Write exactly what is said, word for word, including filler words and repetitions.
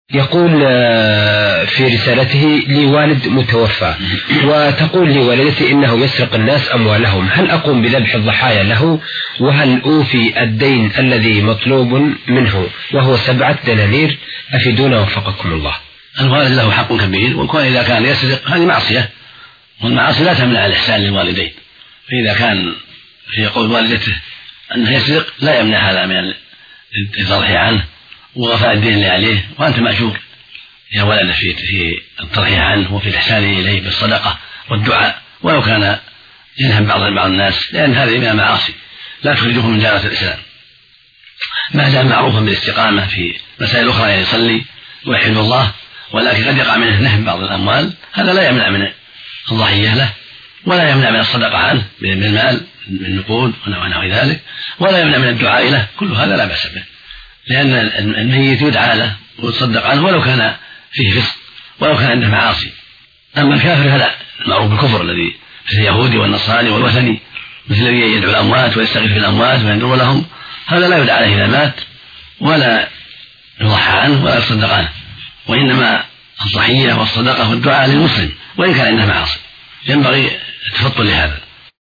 يقول في رسالته: لي والد متوفى وتقول لي والدتي إنه يسرق الناس أموالهم، هل أقوم بذبح الضحايا له؟ وهل أوفي الدين الذي مطلوب منه وهو سبعة دنانير؟ أفيدونا وفقكم الله. الوالد له حق كبير، وكون إذا كان يسرق هذه معصية، والمعاصي لا تمنع الإحسان للوالدين، فإذا كان في قول والدته أنه يسرق لا يمنع هذا من التضحية عنه ووفاء الدين اللي عليه، وأنت مأجور يا ولد في في التضحية عنه وفي الإحسان إليه بالصدقة والدعاء، ولو كان ينهم بعض بعض الناس، لأن هذه من المعاصي لا تخرجه من دائرة الإسلام، ما دام معروفا بالاستقامة في مسائل أخرى يعني يصلي ويحمد الله، ولكن قد يقع منه نهم بعض الأموال، هذا لا يمنع من الضحية له، ولا يمنع من الصدقة عنه بالمال من النقود ونحو ذلك، ولا يمنع من الدعاء له، كل هذا لا بأس به، لأن الميت يدعى له ويتصدق عنه ولو كان فيه فسق ولو كان عنده معاصي. أما الكافر فلا، المعروف بالكفر الذي مثل اليهودي والنصراني والوثني، مثل الذي يدعو الأموات ويستغيث بالأموات وينذر لهم، هذا لا يدعى عليه إذا مات ولا يضحى عنه ولا يصدق عنه، وإنما الضحية والصدقة والدعاء للمسلم وإن كان عنده معاصي، ينبغي التفطن لهذا.